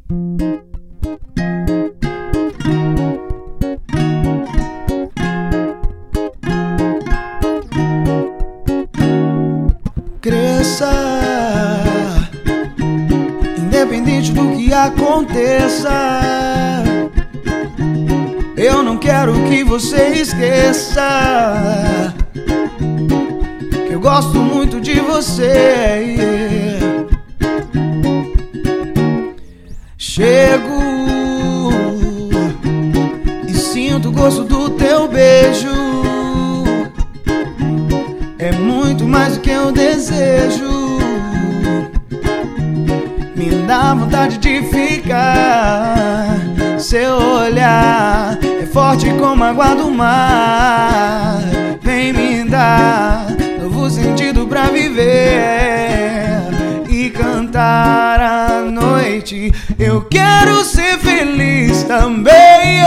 Cresça, independente do que aconteça. Eu não quero que você esqueça que eu gosto muito de você. Chego e sinto o gosto do teu beijo. É muito mais do que eu desejo. Me dá vontade de ficar. Seu olhar é forte como a água do mar. Vem me dar novo sentido pra viver e cantar à noite. Eu quero ser feliz também,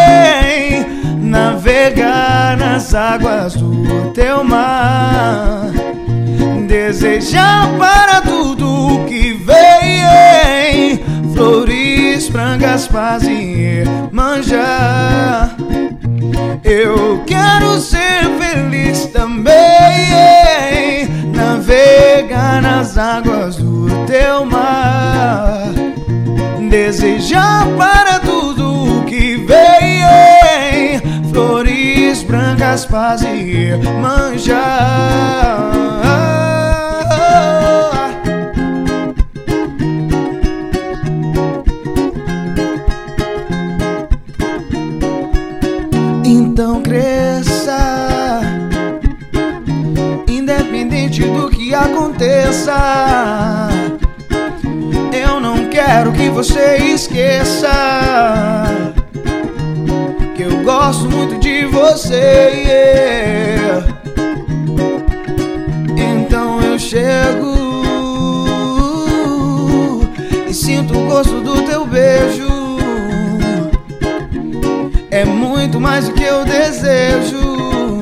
navegar nas águas do teu mar, desejar para tudo que vem, flores brancas, paz e manjar. Eu quero ser feliz também, navegar nas águas do teu mar, desejar para tudo que vem, flores brancas, paz e manjar. Então cresça, independente do que aconteça. Eu não quero que você esqueça que eu gosto muito de você. Então eu chego e sinto o gosto do teu beijo. É muito mais do que eu desejo.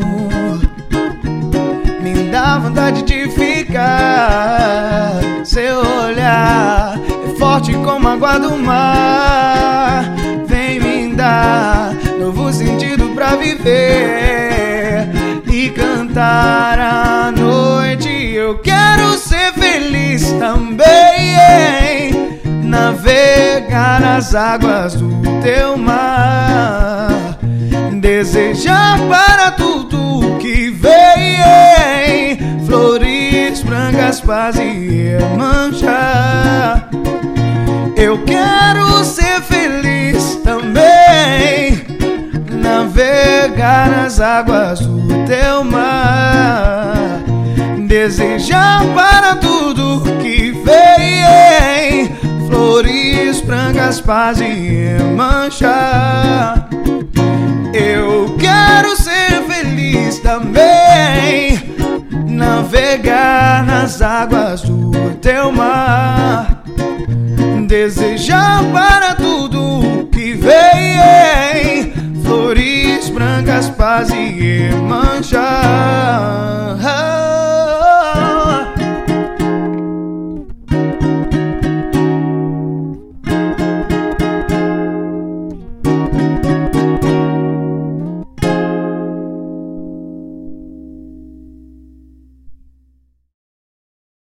Me dá vontade de ficar. Seu olhar é forte como a água do mar. Vem me dar novo sentido pra viver e cantar à noite. Eu quero ser feliz também, navegar nas águas do teu mar, desejar para tudo que vem, flores brancas, paz e manchar. Eu quero ser feliz também, navegar nas águas do teu mar, desejar para tudo que vem, flores brancas, paz e manchar. Eu quero ser feliz também, navegar nas águas do teu mar, desejar para tudo que vem, flores brancas, paz e manchar.